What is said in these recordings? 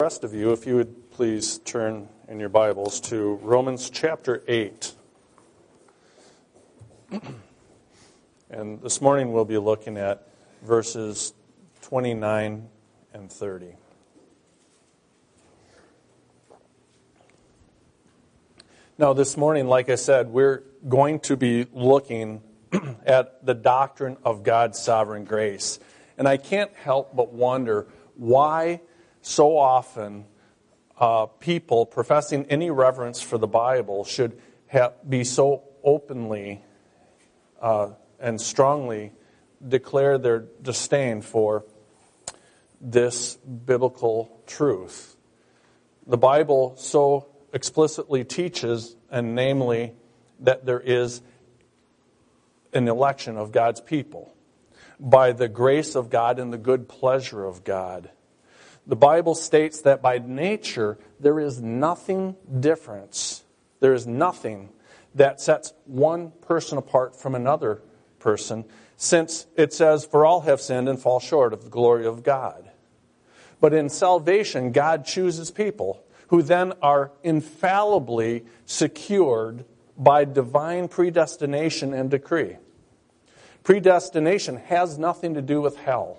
The rest of you, if you would please turn in your Bibles to Romans chapter 8. And this morning we'll be looking at verses 29 and 30. Now this morning, like I said, we're going to be looking at the doctrine of God's sovereign grace. And I can't help but wonder why so often people professing any reverence for the Bible should be so openly and strongly declare their disdain for this biblical truth. The Bible so explicitly teaches, and namely, that there is an election of God's people by the grace of God and the good pleasure of God. The Bible states that by nature there is nothing different. There is nothing that sets one person apart from another person, since it says, "For all have sinned and fall short of the glory of God." But in salvation, God chooses people who then are infallibly secured by divine predestination and decree. Predestination has nothing to do with hell.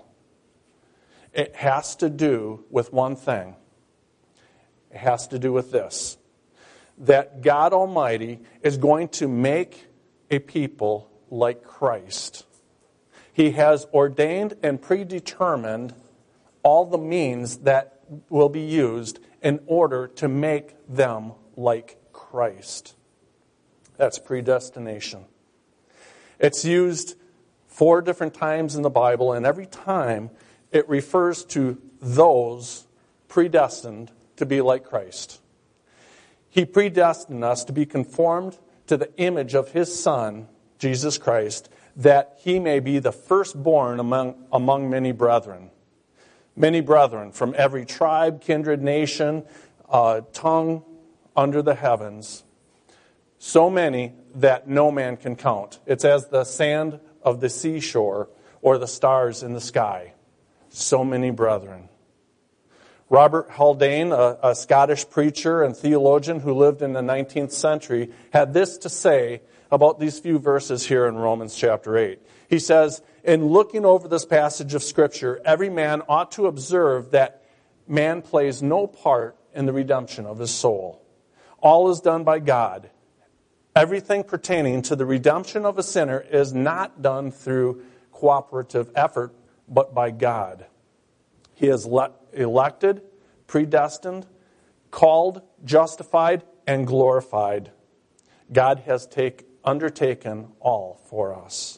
It has to do with one thing. It has to do with this: that God Almighty is going to make a people like Christ. He has ordained and predetermined all the means that will be used in order to make them like Christ. That's predestination. It's used 4 different times in the Bible, and every time it refers to those predestined to be like Christ. He predestined us to be conformed to the image of His Son, Jesus Christ, that He may be the firstborn among many brethren. Many brethren from every tribe, kindred, nation, tongue under the heavens. So many that no man can count. It's as the sand of the seashore or the stars in the sky. So many brethren. Robert Haldane, a Scottish preacher and theologian who lived in the 19th century, had this to say about these few verses here in Romans chapter 8. He says, "In looking over this passage of Scripture, every man ought to observe that man plays no part in the redemption of his soul. All is done by God. Everything pertaining to the redemption of a sinner is not done through cooperative effort, but by God. He is elected, predestined, called, justified, and glorified. God has undertaken all for us."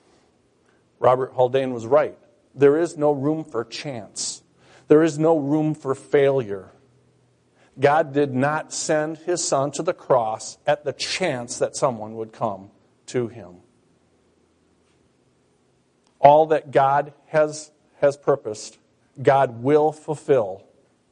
Robert Haldane was right. There is no room for chance. There is no room for failure. God did not send His Son to the cross at the chance that someone would come to Him. All that God has purposed, God will fulfill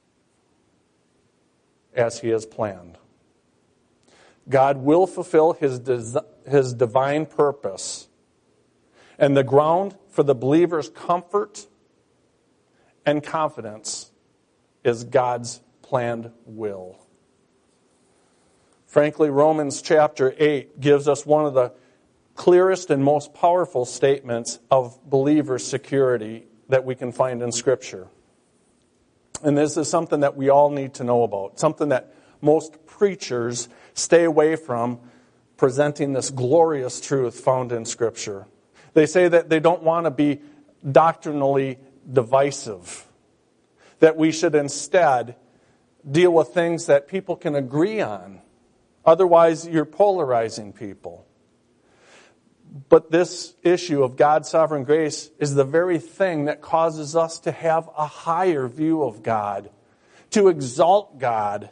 as He has planned. God will fulfill His divine purpose. And the ground for the believer's comfort and confidence is God's planned will. Frankly, Romans chapter 8 gives us one of the clearest and most powerful statements of believer security that we can find in Scripture. And this is something that we all need to know about, something that most preachers stay away from, presenting this glorious truth found in Scripture. They say that they don't want to be doctrinally divisive, that we should instead deal with things that people can agree on. Otherwise, you're polarizing people. But this issue of God's sovereign grace is the very thing that causes us to have a higher view of God, to exalt God.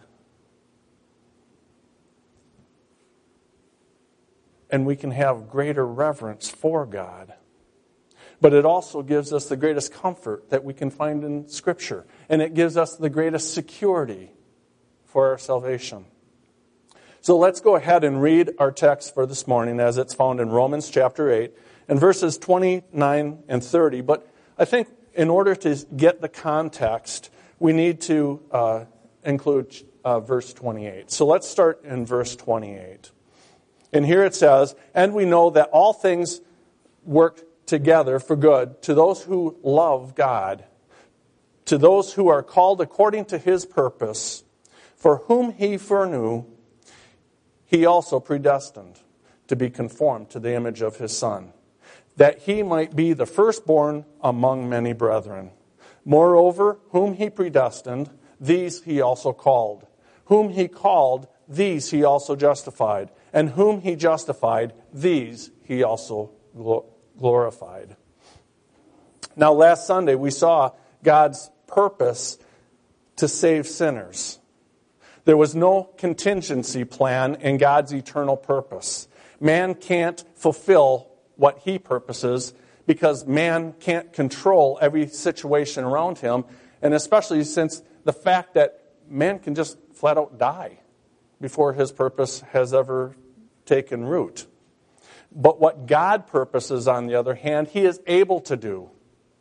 And we can have greater reverence for God. But it also gives us the greatest comfort that we can find in Scripture. And it gives us the greatest security for our salvation. So let's go ahead and read our text for this morning as it's found in Romans chapter 8 and verses 29 and 30. But I think in order to get the context we need to include verse 28. So let's start in verse 28. And here it says, "And we know that all things work together for good to those who love God, to those who are called according to His purpose, for whom He foreknew, He also predestined to be conformed to the image of His Son, that He might be the firstborn among many brethren. Moreover, whom He predestined, these He also called. Whom He called, these He also justified. And whom He justified, these He also glorified." Now, last Sunday, we saw God's purpose to save sinners. There was no contingency plan in God's eternal purpose. Man can't fulfill what He purposes because man can't control every situation around him, and especially since the fact that man can just flat out die before His purpose has ever taken root. But what God purposes, on the other hand, He is able to do.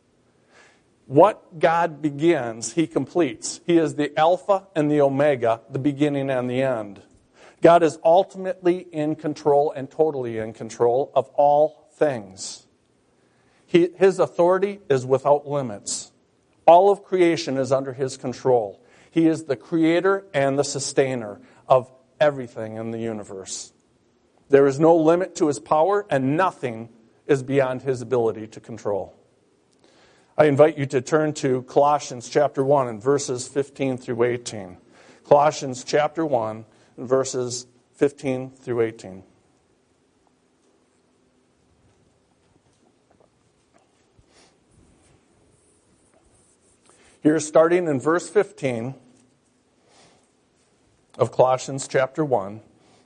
What God begins, He completes. He is the Alpha and the Omega, the beginning and the end. God is ultimately in control and totally in control of all things. His authority is without limits. All of creation is under His control. He is the creator and the sustainer of everything in the universe. There is no limit to His power, and nothing is beyond His ability to control. I invite you to turn to Colossians chapter 1 and verses 15 through 18. Colossians chapter 1 and verses 15 through 18. Here, starting in verse 15 of Colossians chapter 1,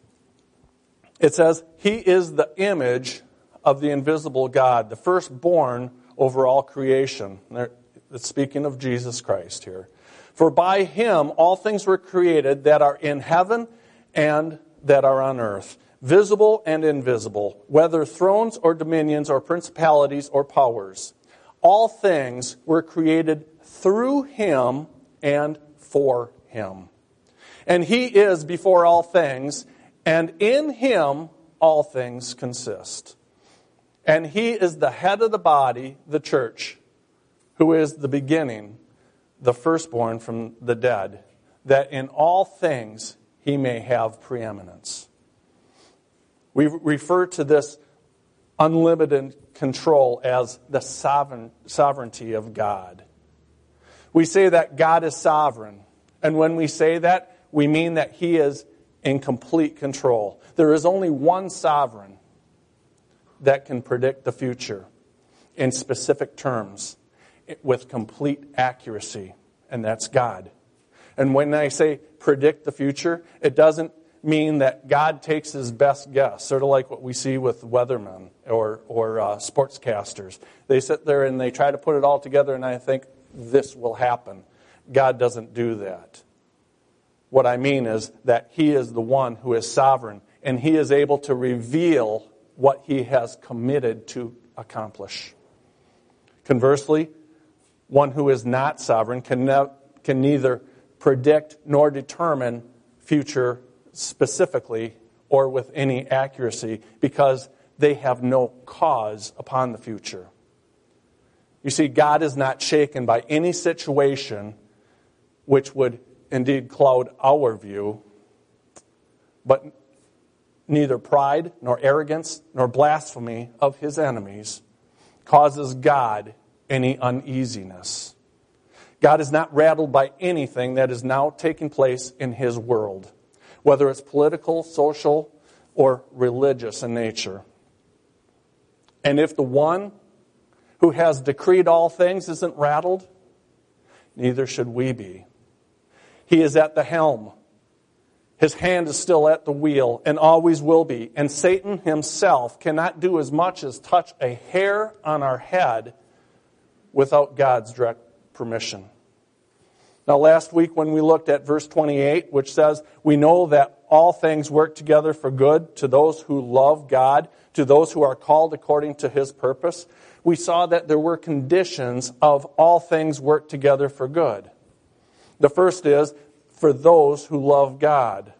it says, "He is the image of the invisible God, the firstborn over all creation." It's speaking of Jesus Christ here. "For by Him all things were created that are in heaven and that are on earth, visible and invisible, whether thrones or dominions or principalities or powers. All things were created through Him and for Him. And He is before all things, and in Him all things consist. And He is the head of the body, the church, who is the beginning, the firstborn from the dead, that in all things He may have preeminence." We refer to this unlimited control as the sovereignty of God. We say that God is sovereign, and when we say that, we mean that He is in complete control. There is only one sovereign that can predict the future in specific terms with complete accuracy, and that's God. And when I say predict the future, it doesn't mean that God takes His best guess, sort of like what we see with weathermen or sportscasters. They sit there and they try to put it all together, and I think this will happen. God doesn't do that. What I mean is that He is the one who is sovereign, and He is able to reveal what He has committed to accomplish. Conversely, one who is not sovereign can neither predict nor determine future specifically or with any accuracy because they have no cause upon the future. You see, God is not shaken by any situation which would indeed cloud our view, but neither pride nor arrogance nor blasphemy of His enemies causes God any uneasiness. God is not rattled by anything that is now taking place in His world, whether it's political, social, or religious in nature. And if the one who has decreed all things isn't rattled, neither should we be. He is at the helm. His hand is still at the wheel and always will be. And Satan himself cannot do as much as touch a hair on our head without God's direct permission. Now, last week when we looked at verse 28, which says, "We know that all things work together for good to those who love God, to those who are called according to His purpose," we saw that there were conditions of all things work together for good. The first is for those who love God.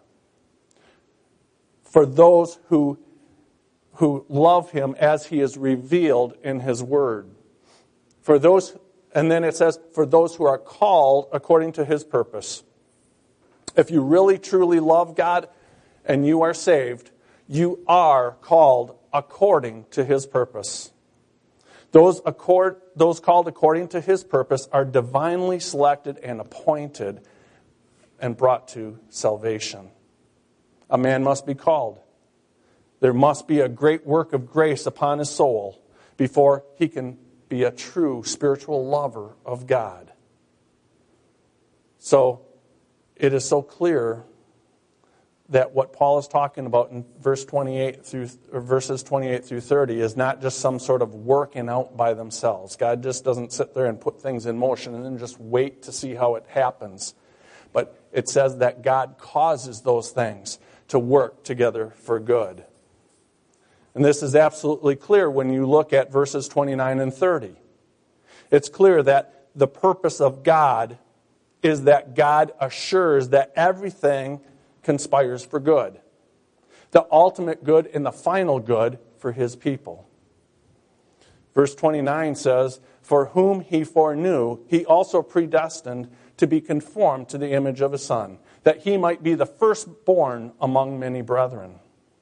For those who love Him as He is revealed in His Word. For those, and then it says, for those who are called according to His purpose. If you really truly love God and you are saved, you are called according to His purpose. Those called according to His purpose are divinely selected and appointed and brought to salvation. A man must be called. There must be a great work of grace upon his soul before he can be a true spiritual lover of God. So, it is so clear that what Paul is talking about in verses 28 through 30 is not just some sort of working out by themselves. God just doesn't sit there and put things in motion and then just wait to see how it happens. But it says that God causes those things to work together for good. And this is absolutely clear when you look at verses 29 and 30. It's clear that the purpose of God is that God assures that everything conspires for good. The ultimate good and the final good for His people. Verse 29 says, for whom He foreknew, He also predestined to be conformed to the image of His Son, that He might be the firstborn among many brethren.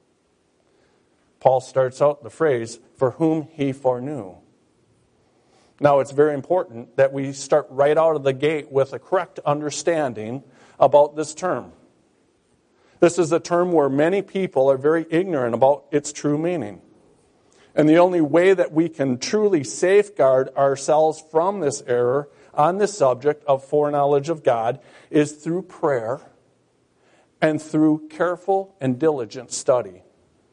Paul starts out the phrase, for whom He foreknew. Now, it's very important that we start right out of the gate with a correct understanding about this term. This is a term where many people are very ignorant about its true meaning. And the only way that we can truly safeguard ourselves from this error on this subject of foreknowledge of God is through prayer and through careful and diligent study.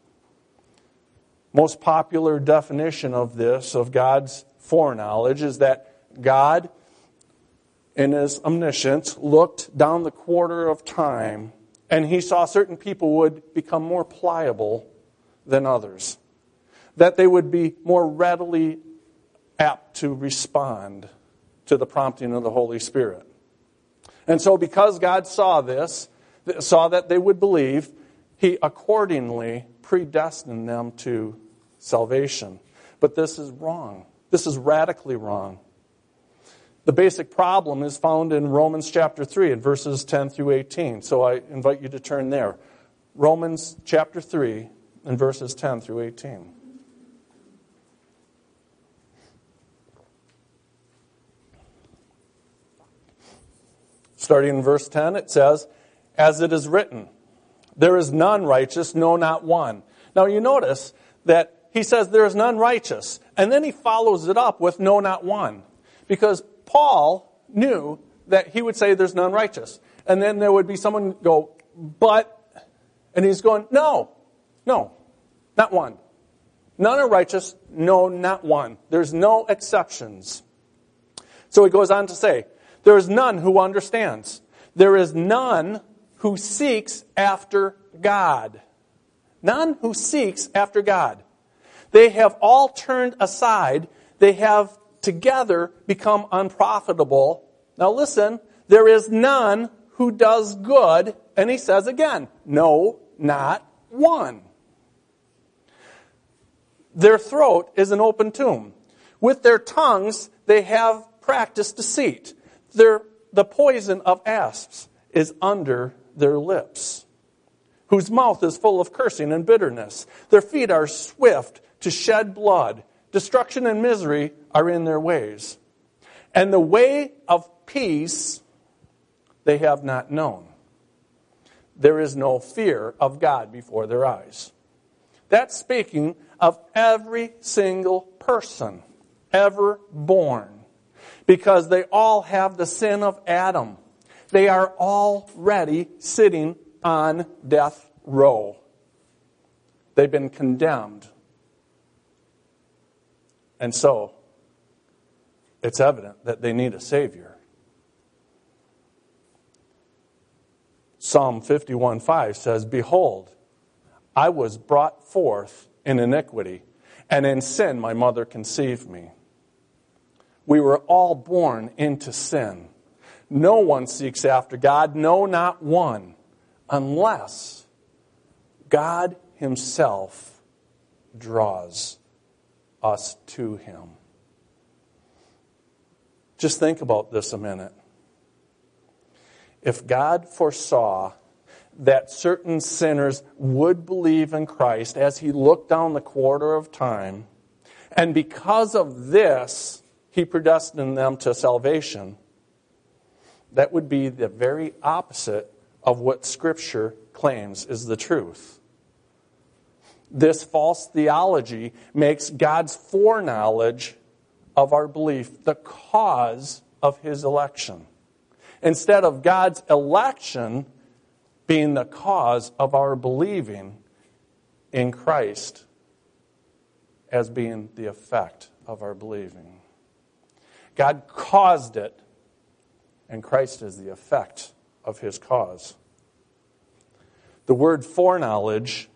Most popular definition of this, of God's foreknowledge, is that God, in His omniscience, looked down the quarter of time and He saw certain people would become more pliable than others. That they would be more readily apt to respond to the prompting of the Holy Spirit. And so because God saw this, saw that they would believe, He accordingly predestined them to salvation. But this is wrong. This is radically wrong. The basic problem is found in Romans chapter 3 in verses 10 through 18. So I invite you to turn there. Romans chapter 3 and verses 10 through 18. Starting in verse 10, it says, as it is written, there is none righteous, no, not one. Now you notice that he says there is none righteous. And then he follows it up with no, not one. Because Paul knew that he would say there's none righteous. And then there would be someone go, but, and he's going, no, not one. None are righteous, no, not one. There's no exceptions. So he goes on to say, there is none who understands. There is none who seeks after God. None who seeks after God. They have all turned aside. They have together become unprofitable. Now listen, there is none who does good. And he says again, no, not one. Their throat is an open tomb. With their tongues they have practiced deceit. The poison of asps is under their lips, whose mouth is full of cursing and bitterness. Their feet are swift to shed blood. Destruction and misery are in their ways. And the way of peace they have not known. There is no fear of God before their eyes. That's speaking of every single person ever born. Because they all have the sin of Adam. They are already sitting on death row. They've been condemned. And so, it's evident that they need a Savior. Psalm 51:5 says, behold, I was brought forth in iniquity, and in sin my mother conceived me. We were all born into sin. No one seeks after God, no, not one, unless God himself draws us to him. Just think about this a minute. If God foresaw that certain sinners would believe in Christ as he looked down the quarter of time, and because of this, he predestined them to salvation, that would be the very opposite of what Scripture claims is the truth. This false theology makes God's foreknowledge of our belief the cause of his election, instead of God's election being the cause of our believing in Christ as being the effect of our believing. God caused it, and Christ is the effect of his cause. The word foreknowledge,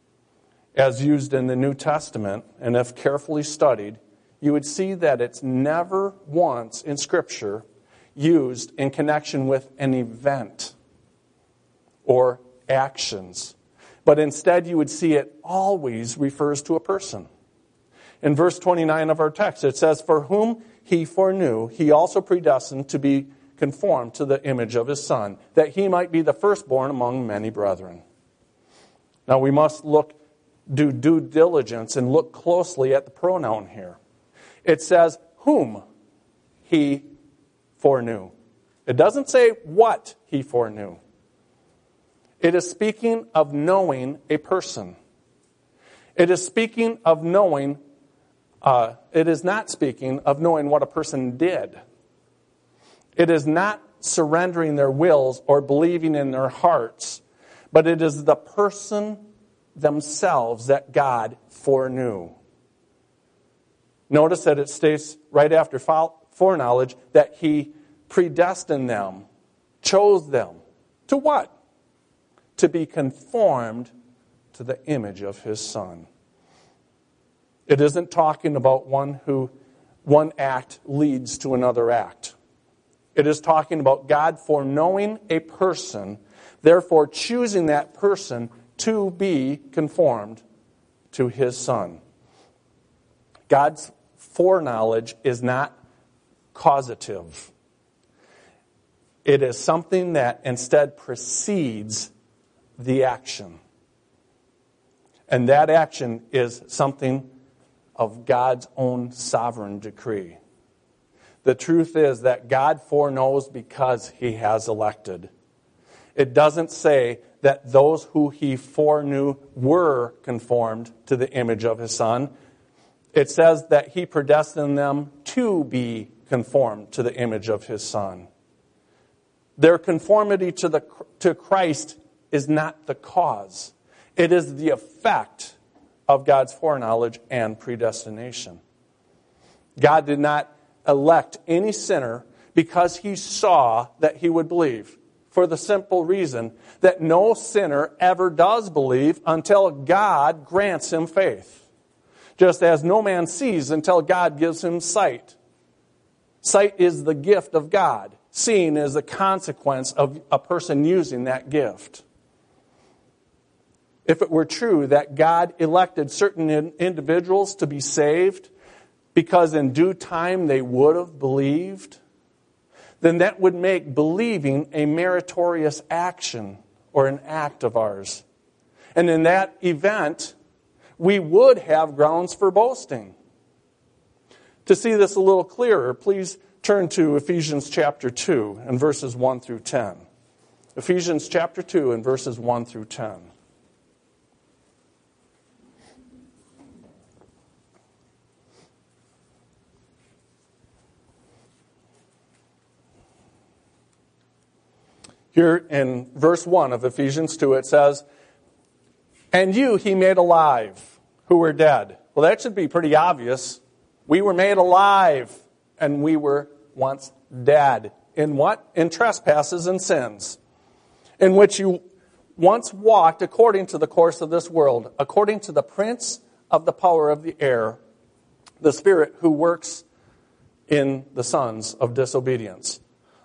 as used in the New Testament, and if carefully studied, you would see that it's never once in Scripture used in connection with an event or actions. But instead you would see it always refers to a person. In verse 29 of our text, it says, "For whom he foreknew, he also predestined to be conformed to the image of his Son, that he might be the firstborn among many brethren." Now we must do due diligence and look closely at the pronoun here. It says, whom he foreknew. It doesn't say what he foreknew. It is speaking of knowing a person. It is speaking of knowing, it is not speaking of knowing what a person did. It is not surrendering their wills or believing in their hearts, but it is the person themselves that God foreknew. Notice that it states right after foreknowledge that he predestined them, chose them. To what? To be conformed to the image of his Son. It isn't talking about one act leads to another act. It is talking about God foreknowing a person, therefore choosing that person to be conformed to his Son. God's foreknowledge is not causative. It is something that instead precedes the action. And that action is something of God's own sovereign decree. The truth is that God foreknows because he has elected. It doesn't say that those who he foreknew were conformed to the image of his Son. It says that he predestined them to be conformed to the image of his Son. Their conformity to Christ is not the cause. It is the effect of God's foreknowledge and predestination. God did not elect any sinner because he saw that he would believe, for the simple reason that no sinner ever does believe until God grants him faith. Just as no man sees until God gives him sight. Sight is the gift of God. Seeing is the consequence of a person using that gift. If it were true that God elected certain individuals to be saved because in due time they would have believed, then that would make believing a meritorious action or an act of ours. And in that event, we would have grounds for boasting. To see this a little clearer, please turn to Ephesians chapter 2 and verses 1 through 10. Ephesians chapter 2 and verses 1 through 10. Here in verse 1 of Ephesians 2, it says, "And you he made alive, who were dead." Well, that should be pretty obvious. We were made alive, and we were once dead. In what? In trespasses and sins, in which you once walked according to the course of this world, according to the prince of the power of the air, the spirit who works in the sons of disobedience,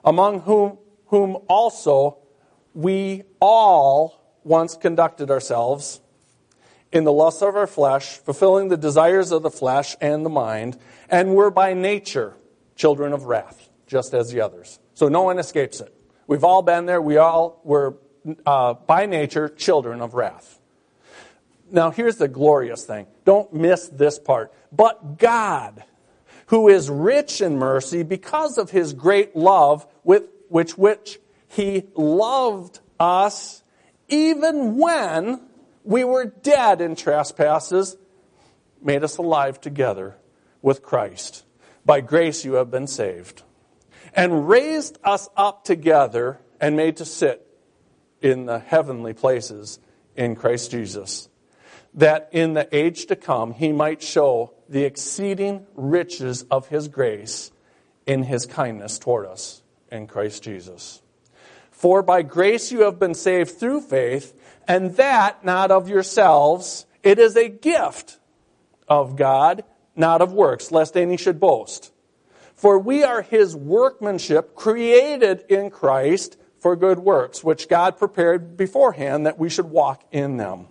among whom also we all once conducted ourselves in the lusts of our flesh, fulfilling the desires of the flesh and the mind, and were by nature children of wrath, just as the others. So no one escapes it. We've all been there. We all were, by nature, children of wrath. Now, here's the glorious thing. Don't miss this part. But God, who is rich in mercy because of his great love with which he loved us, even when we were dead in trespasses, made us alive together with Christ. By grace you have been saved. And raised us up together and made to sit in the heavenly places in Christ Jesus, that in the age to come he might show the exceeding riches of his grace in his kindness toward us in Christ Jesus. For by grace you have been saved through faith, and that not of yourselves. It is a gift of God, not of works, lest any should boast. For we are his workmanship, created in Christ for good works, which God prepared beforehand that we should walk in them.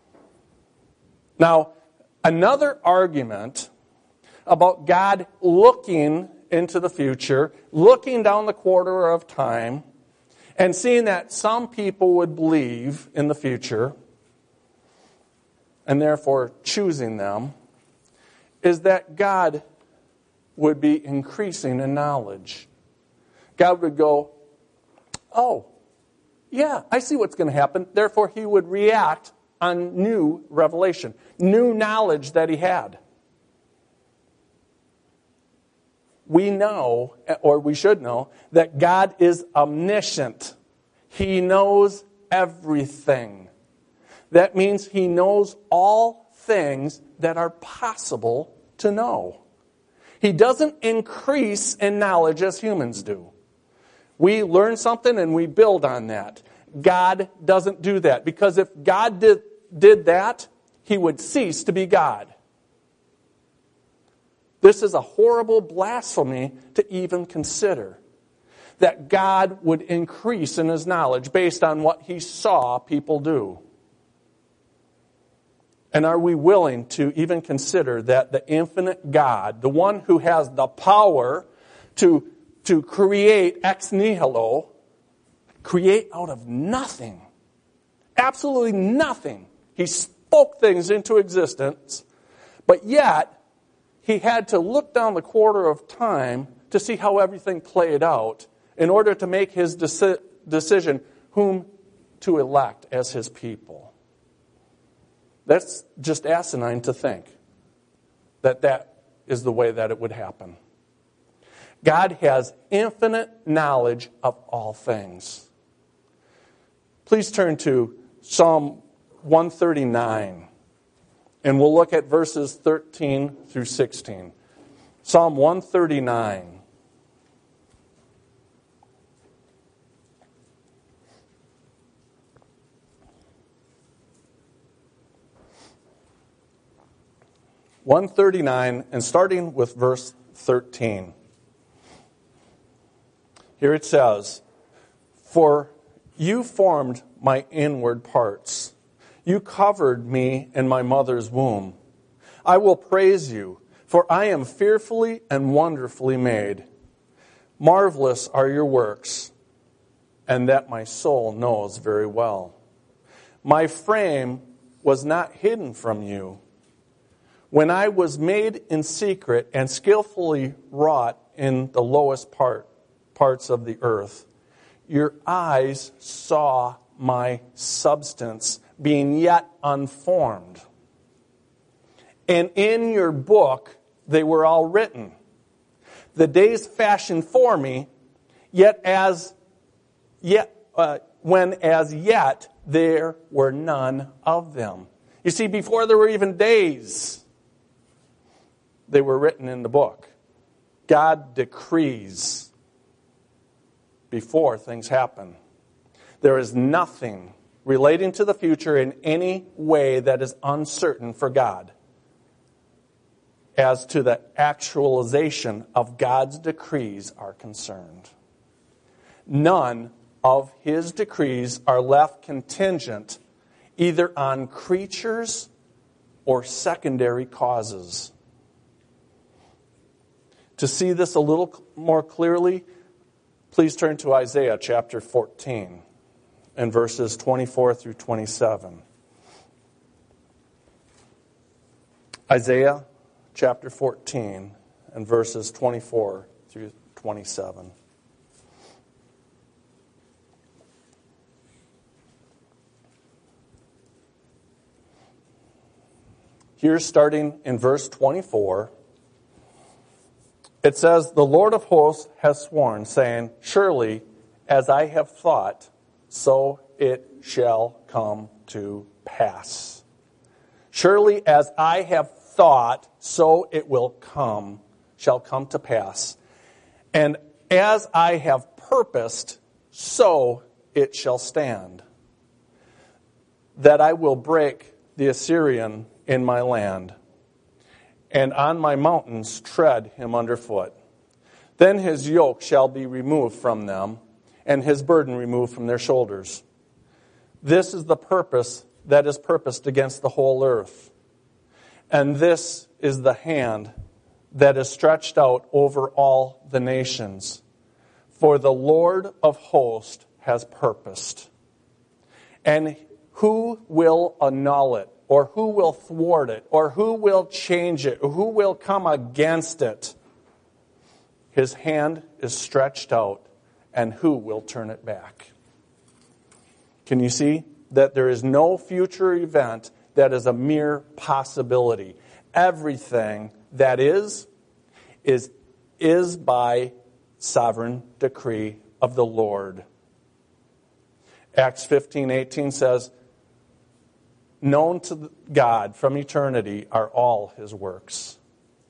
Now, another argument about God looking into the future, looking down the quarter of time, and seeing that some people would believe in the future, and therefore choosing them, is that God would be increasing in knowledge. God would go, oh, yeah, I see what's going to happen. Therefore, he would react on new revelation, new knowledge that he had. We know, or we should know, that God is omniscient. He knows everything. That means he knows all things that are possible to know. He doesn't increase in knowledge as humans do. We learn something and we build on that. God doesn't do that, because if God did that, he would cease to be God. This is a horrible blasphemy to even consider, that God would increase in his knowledge based on what he saw people do. And are we willing to even consider that the infinite God, the one who has the power to create ex nihilo, create out of nothing, absolutely nothing. He spoke things into existence, but yet he had to look down the quarter of time to see how everything played out in order to make his decision whom to elect as his people. That's just asinine to think that that is the way that it would happen. God has infinite knowledge of all things. Please turn to Psalm 139, and we'll look at verses 13 through 16. Psalm 139. And starting with verse 13. Here it says, "For you formed my inward parts. You covered me in my mother's womb. I will praise you, for I am fearfully and wonderfully made. Marvelous are your works, and that my soul knows very well. My frame was not hidden from you, when I was made in secret and skillfully wrought in the lowest parts of the earth. Your eyes saw my substance being yet unformed. And in your book they were all written, the days fashioned for me, when as yet there were none of them." You see, before there were even days, they were written in the book. God decrees before things happen. There is nothing relating to the future in any way that is uncertain for God as to the actualization of God's decrees are concerned. none of his decrees are left contingent either on creatures or secondary causes. To see this a little more clearly, please turn to Isaiah chapter 14 and verses 24 through 27. Isaiah chapter 14 and verses 24 through 27. Here, starting in verse 24, it says, "The Lord of hosts has sworn, saying, Surely, as I have thought, so it shall come to pass. Surely, as I have thought, so it shall come to pass. And as I have purposed, so it shall stand. That I will break the Assyrian in my land, and on my mountains tread him underfoot. Then his yoke shall be removed from them, and his burden removed from their shoulders. This is the purpose that is purposed against the whole earth. And this is the hand that is stretched out over all the nations. For the Lord of hosts has purposed. And who will annul it? Or who will thwart it? Or who will change it? Or who will come against it? His hand is stretched out, and who will turn it back?" Can you see that there is no future event that is a mere possibility? Everything that is by sovereign decree of the Lord. Acts 15:18 says, "Known to God from eternity are all his works."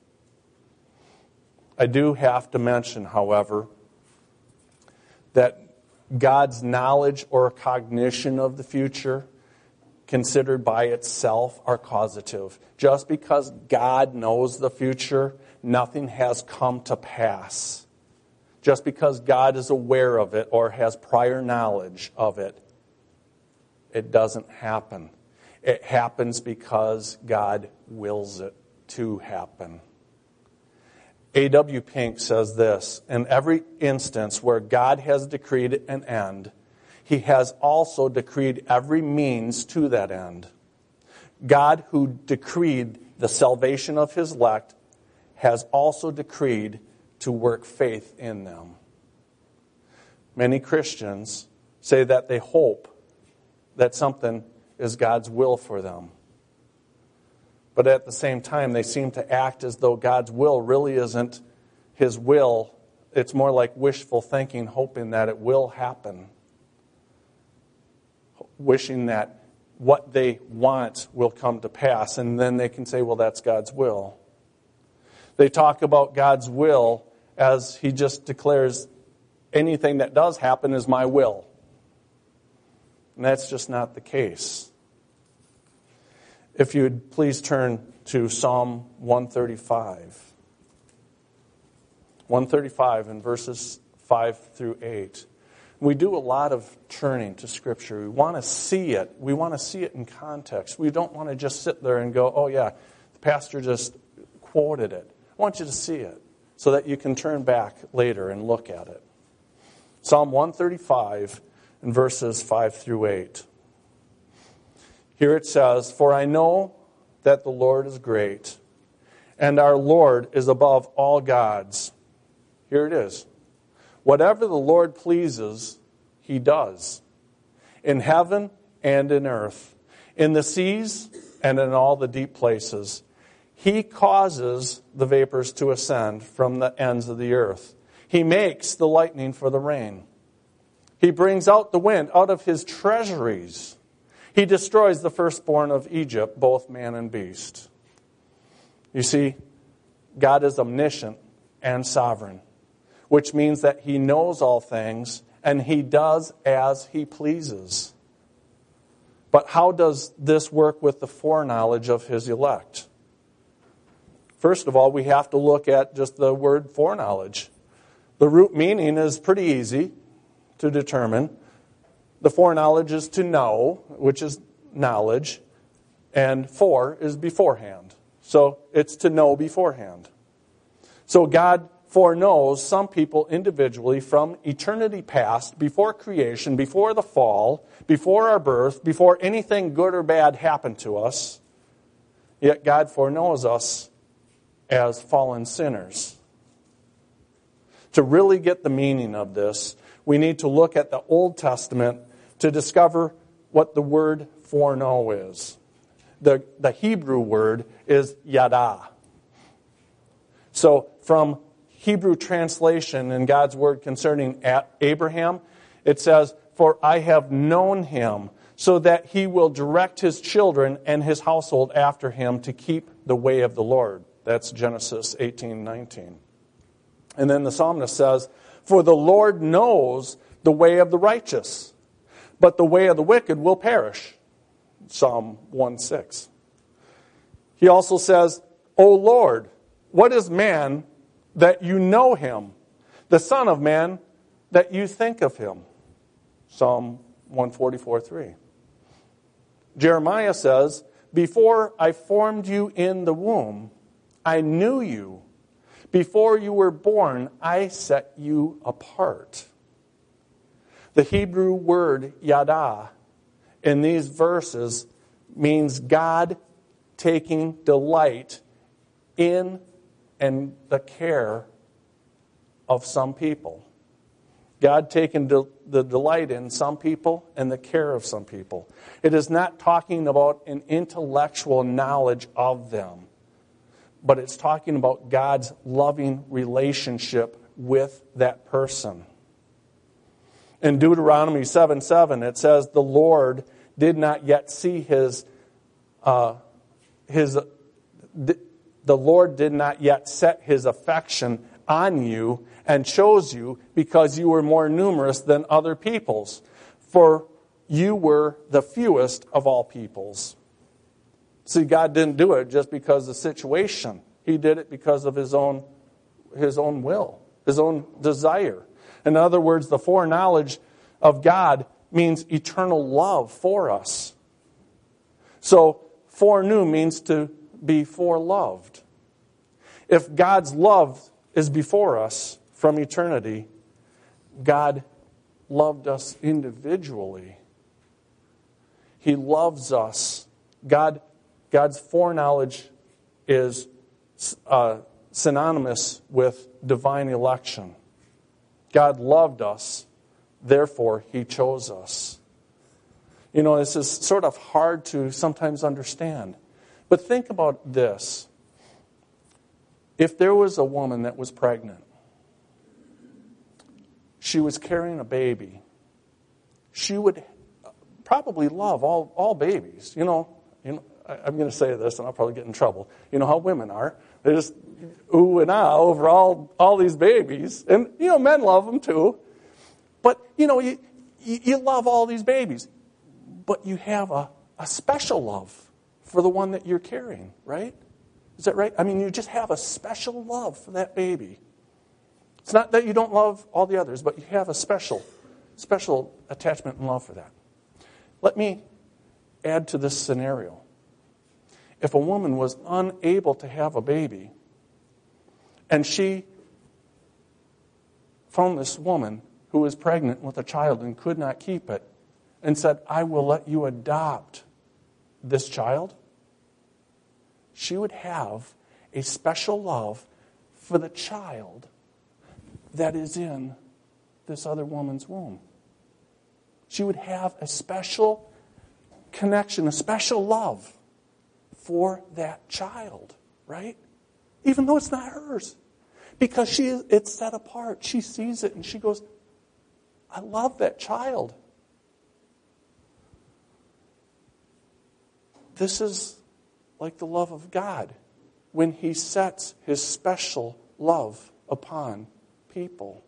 I do have to mention, however, that God's knowledge or cognition of the future, considered by itself, are causative. Just because God knows the future, nothing has come to pass. Just because God is aware of it or has prior knowledge of it, it doesn't happen. It happens because God wills it to happen. A.W. Pink says this, "In every instance where God has decreed an end, he has also decreed every means to that end. God, who decreed the salvation of his elect, has also decreed to work faith in them." Many Christians say that they hope that something is God's will for them. But at the same time, they seem to act as though God's will really isn't his will. It's more like wishful thinking, hoping that it will happen. Wishing that what they want will come to pass, and then they can say, well, that's God's will. They talk about God's will as he just declares, anything that does happen is my will. And that's just not the case. If you would please turn to Psalm 135. 135 in verses 5 through 8. We do a lot of turning to Scripture. We want to see it. We want to see it in context. We don't want to just sit there and go, oh yeah, the pastor just quoted it. I want you to see it so that you can turn back later and look at it. Psalm 135 in verses 5 through 8. Here it says, "For I know that the Lord is great, and our Lord is above all gods." Here it is. "Whatever the Lord pleases, he does, in heaven and in earth, in the seas and in all the deep places. He causes the vapors to ascend from the ends of the earth. He makes the lightning for the rain. He brings out the wind out of his treasuries. He destroys the firstborn of Egypt, both man and beast." You see, God is omniscient and sovereign, which means that he knows all things and he does as he pleases. But how does this work with the foreknowledge of his elect? First of all, we have to look at just the word foreknowledge. The root meaning is pretty easy. to determine. The foreknowledge is to know, which is knowledge. And fore is beforehand. So it's to know beforehand. So God foreknows some people individually from eternity past, before creation, before the fall, before our birth, before anything good or bad happened to us. Yet God foreknows us as fallen sinners. To really get the meaning of this, we need to look at the Old Testament to discover what the word foreknow is. The Hebrew word is yada. So from Hebrew translation in God's word concerning Abraham, it says, "For I have known him, so that he will direct his children and his household after him to keep the way of the Lord." That's Genesis 18:19. And then the psalmist says, "For the Lord knows the way of the righteous, but the way of the wicked will perish." Psalm 1:6. He also says, "O Lord, what is man that you know him? The Son of Man that you think of him?" Psalm 144:3. Jeremiah says, "Before I formed you in the womb, I knew you. Before you were born, I set you apart." The Hebrew word yada in these verses means God taking delight in and the care of some people. God taking the delight in some people and the care of some people. It is not talking about an intellectual knowledge of them, but it's talking about God's loving relationship with that person. In Deuteronomy 7:7, it says, "The Lord did not yet see the Lord did not yet set his affection on you and chose you because you were more numerous than other peoples, for you were the fewest of all peoples." See, God didn't do it just because of the situation. He did it because of his own will, his own desire. In other words, the foreknowledge of God means eternal love for us. So, foreknew means to be foreloved. If God's love is before us from eternity, God loved us individually. He loves us. God's foreknowledge is synonymous with divine election. God loved us, therefore he chose us. You know, this is sort of hard to sometimes understand. But think about this. If there was a woman that was pregnant, she was carrying a baby, she would probably love all babies. You know, I'm going to say this and I'll probably get in trouble. You know how women are. They just ooh and ah over all these babies. And, you know, men love them too. But, you know, you love all these babies. But you have a special love for the one that you're carrying, right? Is that right? I mean, you just have a special love for that baby. It's not that you don't love all the others, but you have a special attachment and love for that. Let me add to this scenario. If a woman was unable to have a baby, and she found this woman who was pregnant with a child and could not keep it, and said, "I will let you adopt this child," she would have a special love for the child that is in this other woman's womb. She would have a special connection, a special love for that child, right? Even though it's not hers. Because it's set apart. She sees it and she goes, "I love that child." This is like the love of God when he sets his special love upon people.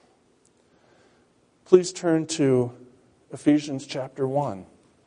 Please turn to Ephesians chapter 1.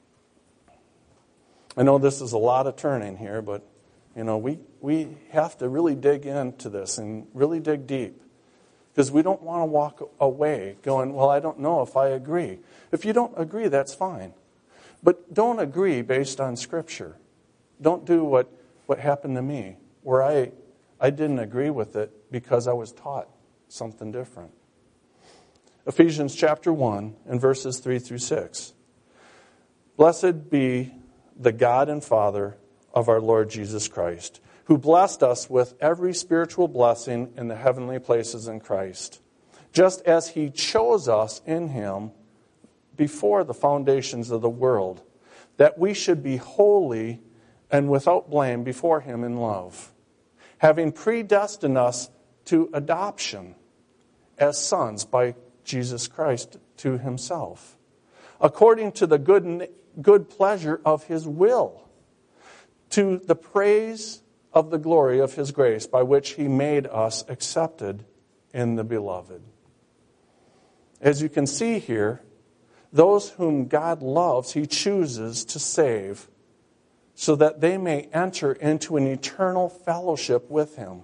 I know this is a lot of turning here, but you know we have to really dig into this and really dig deep. Because we don't want to walk away going, well, I don't know if I agree. If you don't agree, that's fine. But don't agree based on Scripture. Don't do what happened to me, where I didn't agree with it because I was taught something different. Ephesians chapter 1 and verses 3 through 6. Blessed be the God and Father of our Lord Jesus Christ, who blessed us with every spiritual blessing in the heavenly places in Christ, just as He chose us in Him before the foundations of the world, that we should be holy and without blame before Him in love, having predestined us to adoption as sons by Jesus Christ to Himself, according to the good pleasure of His will, to the praise of the glory of His grace, by which He made us accepted in the Beloved. As you can see here, those whom God loves, He chooses to save, so that they may enter into an eternal fellowship with Him.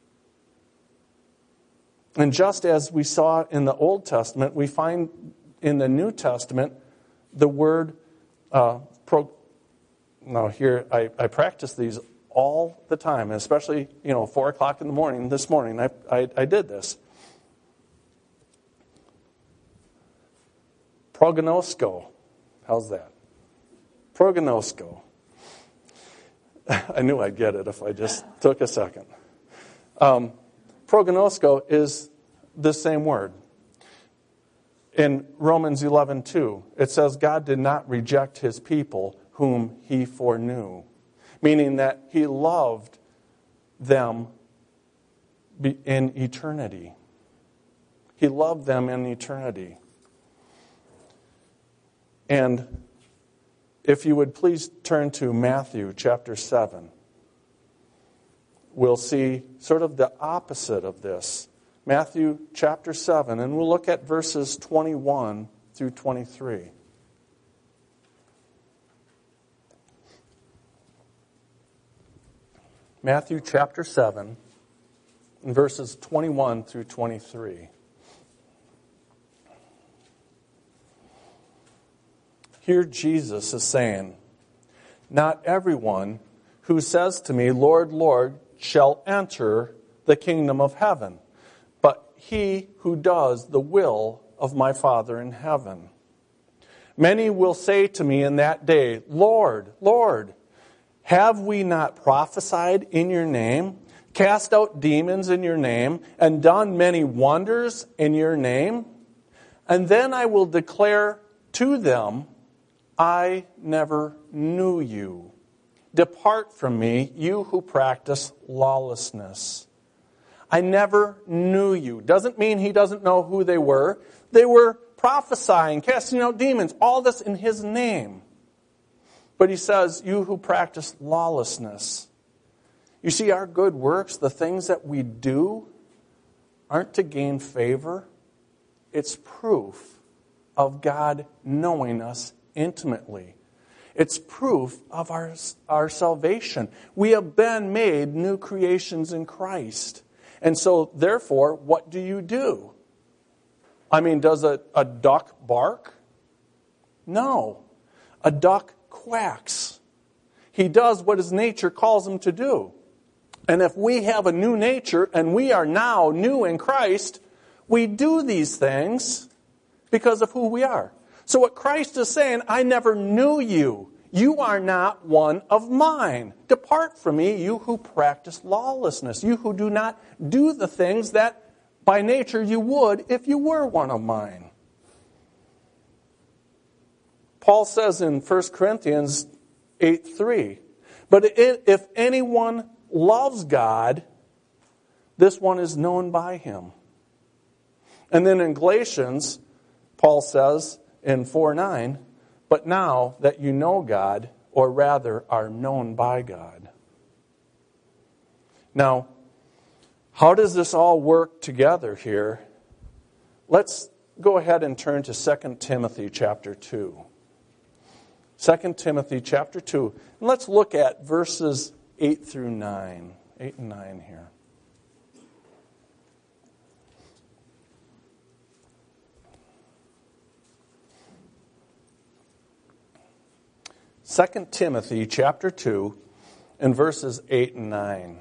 And just as we saw in the Old Testament, we find in the New Testament the word Now here, I practice these all the time, and especially, 4 o'clock in the morning. This morning, I did this. Prognosko. How's that? Prognosko. I knew I'd get it if I just took a second. Prognosko is the same word. In Romans 11:2, it says God did not reject His people whom He foreknew, meaning that He loved them in eternity. He loved them in eternity. And if you would please turn to Matthew chapter 7, we'll see sort of the opposite of this. Matthew chapter 7, and we'll look at verses 21 through 23. Matthew chapter 7, and verses 21 through 23. Here Jesus is saying, "Not everyone who says to me, 'Lord, Lord,' shall enter the kingdom of heaven, but he who does the will of my Father in heaven. Many will say to me in that day, 'Lord, Lord, have we not prophesied in your name, cast out demons in your name, and done many wonders in your name?' And then I will declare to them, 'I never knew you. Depart from me, you who practice lawlessness.' I never knew you." Doesn't mean He doesn't know who they were. They were prophesying, casting out demons, all this in His name. But He says, "You who practice lawlessness." You see, our good works, the things that we do, aren't to gain favor. It's proof of God knowing us intimately. It's proof of our salvation. We have been made new creations in Christ. And so, therefore, what do? I mean, does a duck bark? No. A duck quacks. He does what his nature calls him to do. And if we have a new nature and we are now new in Christ, we do these things because of who we are. So what Christ is saying, "I never knew you. You are not one of mine. Depart from me, you who practice lawlessness, you who do not do the things that by nature you would if you were one of mine." Paul says in 1 Corinthians 8:3, "But if anyone loves God, this one is known by Him." And then in Galatians, Paul says in 4:9, "But now that you know God, or rather are known by God." Now, how does this all work together here? Let's go ahead and turn to 2 Timothy chapter 2. 2 Timothy chapter 2. And let's look at verses 8 through 9. 8 and 9 here. 2 Timothy chapter 2 and verses 8 and 9.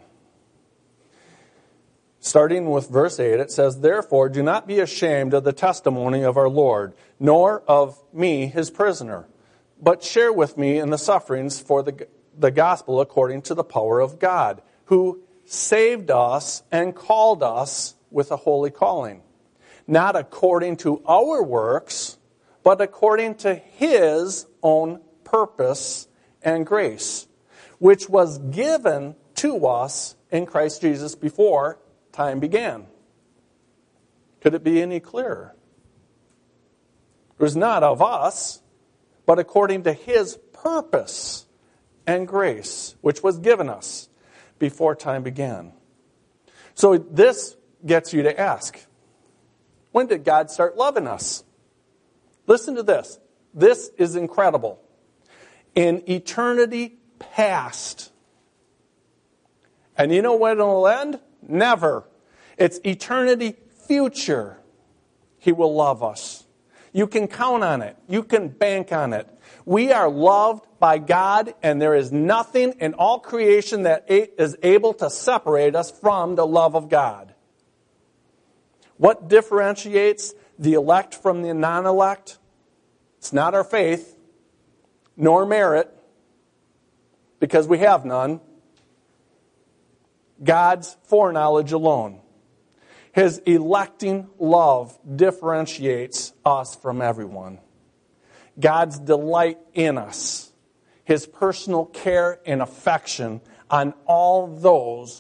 Starting with verse 8, it says, "Therefore do not be ashamed of the testimony of our Lord, nor of me, his prisoner, but share with me in the sufferings for the gospel according to the power of God, who saved us and called us with a holy calling, not according to our works, but according to his own purpose and grace, which was given to us in Christ Jesus before time began." Could it be any clearer? It was not of us, but according to his purpose and grace, which was given us before time began. So this gets you to ask, when did God start loving us? Listen to this. This is incredible. In eternity past. And you know when it'll end? Never. It's eternity future. He will love us. You can count on it. You can bank on it. We are loved by God, and there is nothing in all creation that is able to separate us from the love of God. What differentiates the elect from the non-elect? It's not our faith, nor merit, because we have none. God's foreknowledge alone. His electing love differentiates us from everyone. God's delight in us. His personal care and affection on all those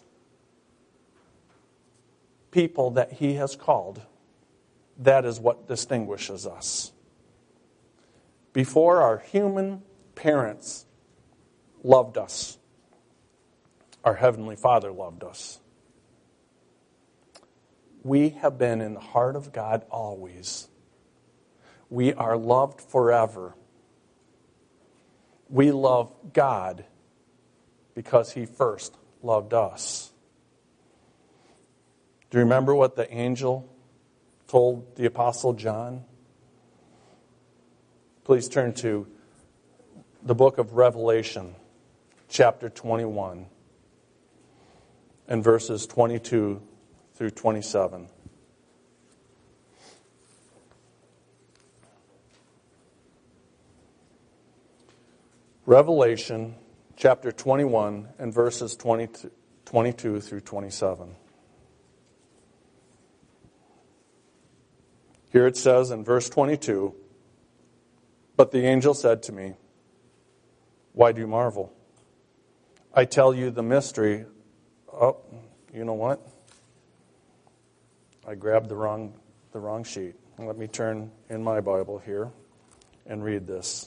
people that he has called. That is what distinguishes us. Before, our human parents loved us. Our Heavenly Father loved us. We have been in the heart of God always. We are loved forever. We love God because he first loved us. Do you remember what the angel told the Apostle John? Please turn to the book of Revelation, chapter 21. And verses 22 through 27. Revelation chapter 21 and verses 22 through 27. Here it says in verse 22, "But the angel said to me, 'Why do you marvel? I tell you the mystery.'" Oh, you know what? I grabbed the wrong sheet. Let me turn in my Bible here and read this.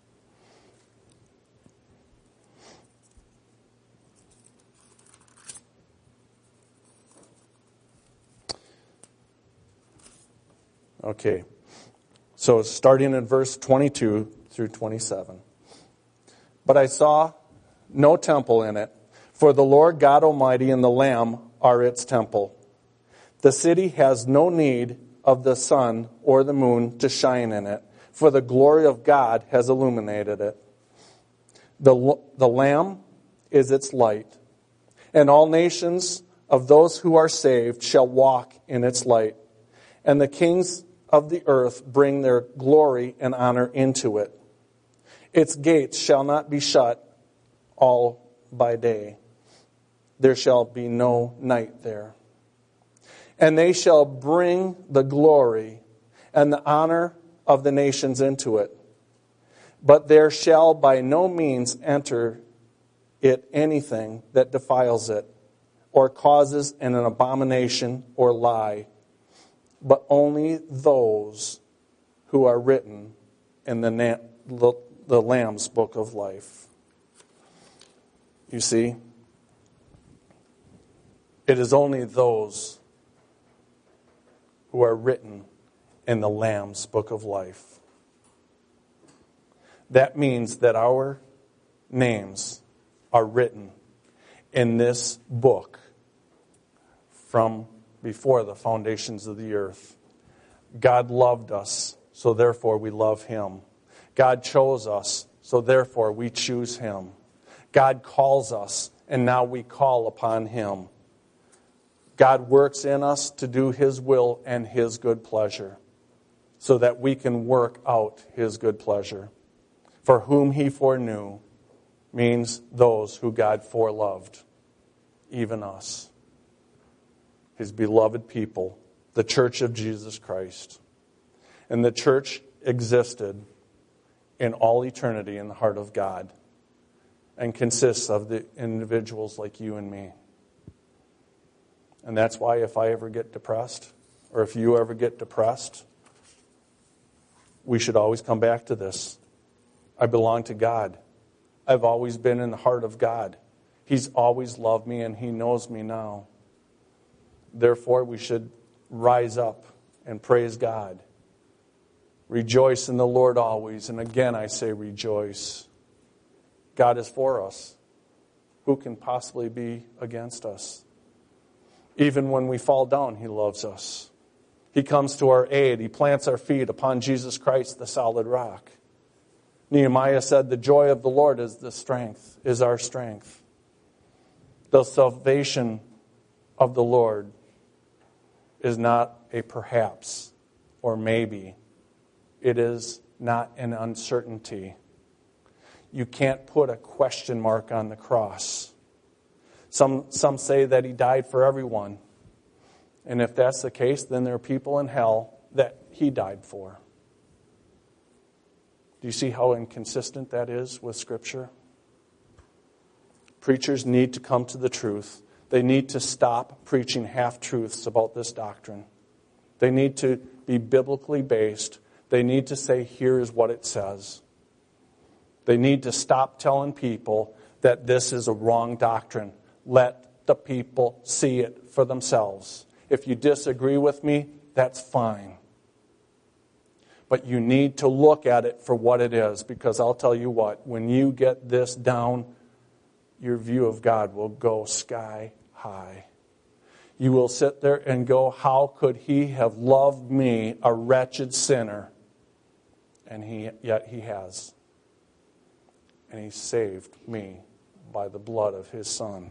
Okay. So starting in verse 22 through 27. "But I saw no temple in it, for the Lord God Almighty and the Lamb are its temple. The city has no need of the sun or the moon to shine in it, for the glory of God has illuminated it. The Lamb is its light, and all nations of those who are saved shall walk in its light. And the kings of the earth bring their glory and honor into it. Its gates shall not be shut all by day. There shall be no night there. And they shall bring the glory and the honor of the nations into it. But there shall by no means enter it anything that defiles it, or causes an abomination or lie, but only those who are written in the Lamb's book of life." You see, it is only those who are written in the Lamb's book of life. That means that our names are written in this book from before the foundations of the earth. God loved us, so therefore we love him. God chose us, So therefore, we choose Him. God calls us, and now we call upon Him. God works in us to do His will and His good pleasure, so that we can work out His good pleasure. For whom He foreknew means those who God foreloved, even us, His beloved people, the church of Jesus Christ. And the church existed in all eternity in the heart of God and consists of the individuals like you and me. And that's why if I ever get depressed, or if you ever get depressed, we should always come back to this. I belong to God. I've always been in the heart of God. He's always loved me, and He knows me now. Therefore, we should rise up and praise God. Rejoice in the Lord always. And again, I say rejoice. God is for us. Who can possibly be against us? Even when we fall down, He loves us. He comes to our aid. He plants our feet upon Jesus Christ, the solid rock. Nehemiah said, the joy of the Lord is our strength. The salvation of the Lord is not a perhaps or maybe. It is not an uncertainty. You can't put a question mark on the cross. Some say that He died for everyone. And if that's the case, then there are people in hell that He died for. Do you see how inconsistent that is with Scripture? Preachers need to come to the truth. They need to stop preaching half-truths about this doctrine. They need to be biblically based. They need to say, here is what it says. They need to stop telling people that this is a wrong doctrine. Let the people see it for themselves. If you disagree with me, that's fine. But you need to look at it for what it is, because I'll tell you what, when you get this down, your view of God will go sky high. You will sit there and go, how could He have loved me, a wretched sinner? And yet He has. And He saved me by the blood of His Son.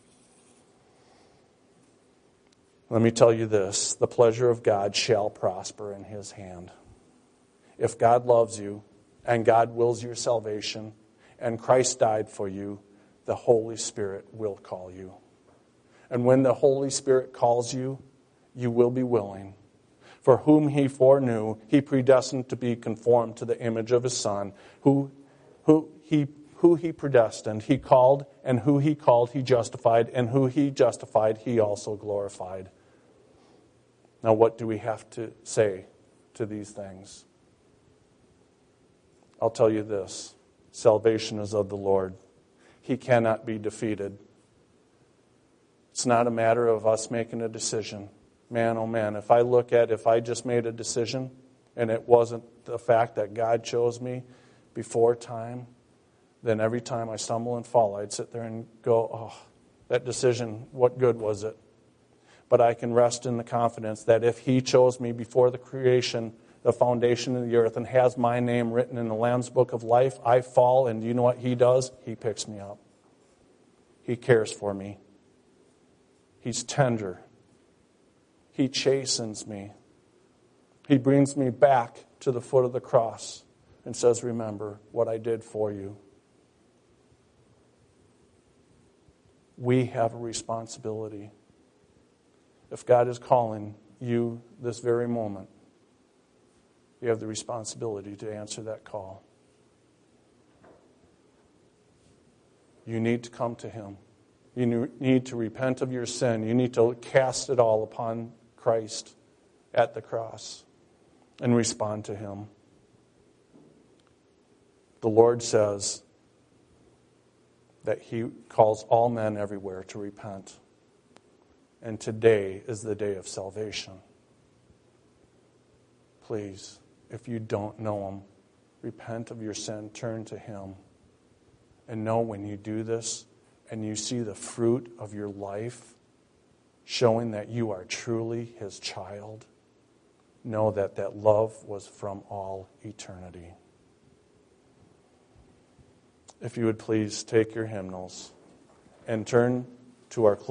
Let me tell you this, the pleasure of God shall prosper in His hand. If God loves you, and God wills your salvation, and Christ died for you, the Holy Spirit will call you. And when the Holy Spirit calls you, you will be willing. For whom He foreknew, He predestined to be conformed to the image of His Son. Who He predestined, He called, and who He called, He justified, and who He justified, He also glorified. Now, what do we have to say to these things? I'll tell you this. Salvation is of the Lord. He cannot be defeated. It's not a matter of us making a decision. Man, oh man, if I just made a decision and it wasn't the fact that God chose me before time, then every time I stumble and fall, I'd sit there and go, oh, that decision, what good was it? But I can rest in the confidence that if He chose me before the creation, the foundation of the earth, and has my name written in the Lamb's Book of Life, I fall, and do you know what He does? He picks me up. He cares for me. He's tender. He chastens me. He brings me back to the foot of the cross and says, remember what I did for you. We have a responsibility. If God is calling you this very moment, you have the responsibility to answer that call. You need to come to Him. You need to repent of your sin. You need to cast it all upon Christ at the cross and respond to Him. The Lord says that He calls all men everywhere to repent. And today is the day of salvation. Please, if you don't know Him, repent of your sin, turn to Him. And know when you do this and you see the fruit of your life showing that you are truly His child, know that that love was from all eternity. if you would please take your hymnals and turn to our